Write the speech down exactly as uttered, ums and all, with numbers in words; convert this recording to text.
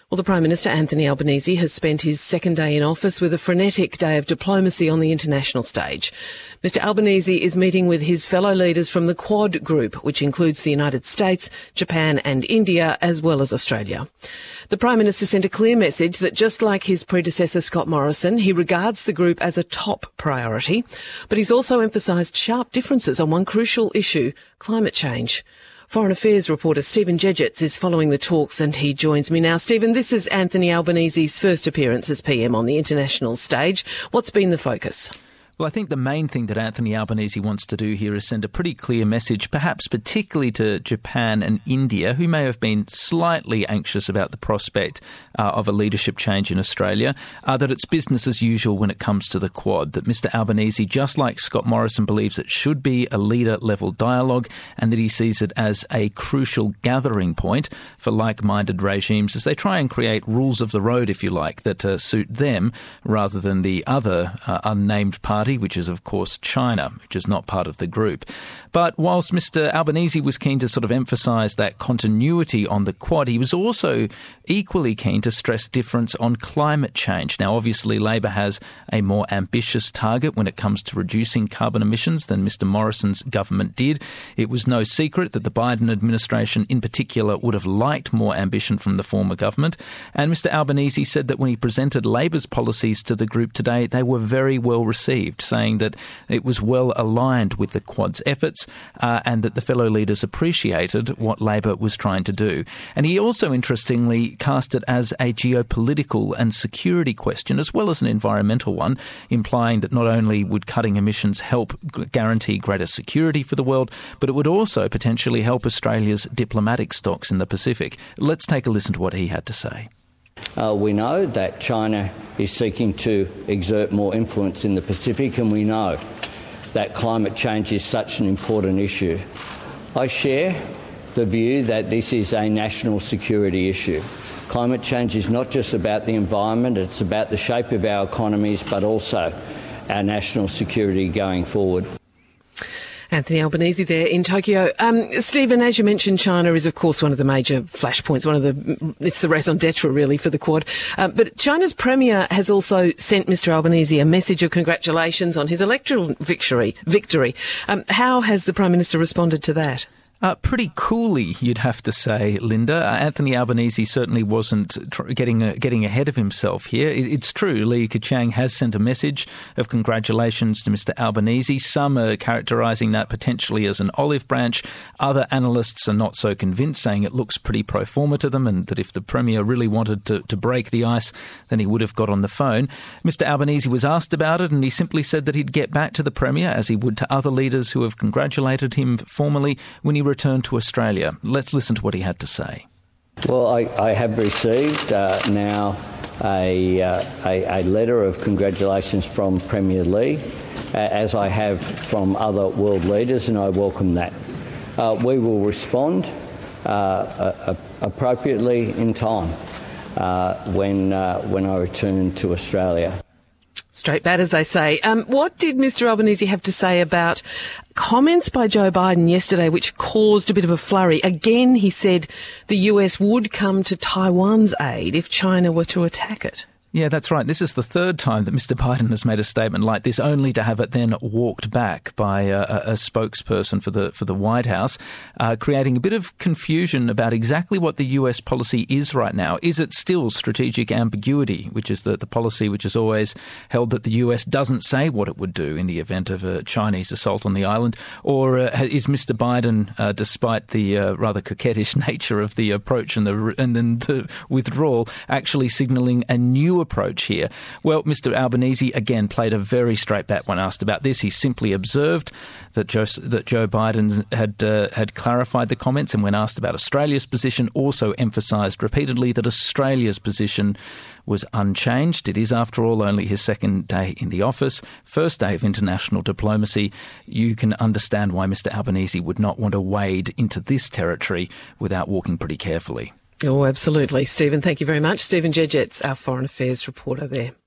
Well, the Prime Minister, Anthony Albanese, has spent his second day in office with a frenetic day of diplomacy on the international stage. Mister Albanese is meeting with his fellow leaders from the Quad Group, which includes the United States, Japan and India, as well as Australia. The Prime Minister sent a clear message that, just like his predecessor Scott Morrison, he regards the group as a top priority, but he's also emphasised sharp differences on one crucial issue, climate change. Foreign Affairs reporter Stephen Jedgetts is following the talks and he joins me now. Stephen, this is Anthony Albanese's first appearance as P M on the international stage. What's been the focus? Well, I think the main thing that Anthony Albanese wants to do here is send a pretty clear message, perhaps particularly to Japan and India, who may have been slightly anxious about the prospect uh, of a leadership change in Australia, uh, that it's business as usual when it comes to the Quad, that Mister Albanese, just like Scott Morrison, believes it should be a leader-level dialogue and that he sees it as a crucial gathering point for like-minded regimes as they try and create rules of the road, if you like, that uh, suit them rather than the other uh, unnamed party, which is, of course, China, which is not part of the group. But whilst Mister Albanese was keen to sort of emphasise that continuity on the Quad, he was also equally keen to stress difference on climate change. Now, obviously, Labor has a more ambitious target when it comes to reducing carbon emissions than Mister Morrison's government did. It was no secret that the Biden administration in particular would have liked more ambition from the former government. And Mister Albanese said that when he presented Labor's policies to the group today, they were very well received, saying that it was well aligned with the Quad's efforts uh, and that the fellow leaders appreciated what Labor was trying to do. And he also, interestingly, cast it as a geopolitical and security question as well as an environmental one, implying that not only would cutting emissions help guarantee greater security for the world, but it would also potentially help Australia's diplomatic stocks in the Pacific. Let's take a listen to what he had to say. Uh, we know that China is seeking to exert more influence in the Pacific, and we know that climate change is such an important issue. I share the view that this is a national security issue. Climate change is not just about the environment, it's about the shape of our economies, but also our national security going forward. Anthony Albanese there in Tokyo. Um, Stephen, as you mentioned, China is, of course, one of the major flashpoints, one of the, it's the raison d'etre, really, for the Quad. Uh, but China's Premier has also sent Mister Albanese a message of congratulations on his electoral victory. victory. Um, how has the Prime Minister responded to that? Uh, pretty coolly, you'd have to say, Linda. Uh, Anthony Albanese certainly wasn't tr- getting uh, getting ahead of himself here. It, it's true, Li Keqiang has sent a message of congratulations to Mister Albanese. Some are characterising that potentially as an olive branch. Other analysts are not so convinced, saying it looks pretty pro forma to them and that if the Premier really wanted to, to break the ice, then he would have got on the phone. Mister Albanese was asked about it and he simply said that he'd get back to the Premier, as he would to other leaders who have congratulated him formally, when he returned to Australia. Let's listen to what he had to say. Well, I, I have received uh, now a, uh, a, a letter of congratulations from Premier Li, uh, as I have from other world leaders, and I welcome that. Uh, we will respond uh, uh, appropriately in time uh, when, uh, when I return to Australia. Straight bat, as they say. Um, what did Mister Albanese have to say about comments by Joe Biden yesterday which caused a bit of a flurry? Again, he said the U S would come to Taiwan's aid if China were to attack it. Yeah, that's right. This is the third time that Mister Biden has made a statement like this, only to have it then walked back by a, a spokesperson for the for the White House, uh, creating a bit of confusion about exactly what the U S policy is right now. Is it still strategic ambiguity, which is the, the policy which has always held that the U S doesn't say what it would do in the event of a Chinese assault on the island? Or uh, is Mister Biden, uh, despite the uh, rather coquettish nature of the approach and the, and then the withdrawal, actually signalling a new approach here? Well, Mister Albanese again played a very straight bat when asked about this. He simply observed that Joe, that Joe Biden had uh, had clarified the comments, and when asked about Australia's position, also emphasised repeatedly that Australia's position was unchanged. It is, after all, only his second day in the office, first day of international diplomacy. You can understand why Mister Albanese would not want to wade into this territory without walking pretty carefully. Oh, absolutely. Stephen, thank you very much. Stephen Jedgetts, our Foreign Affairs reporter there.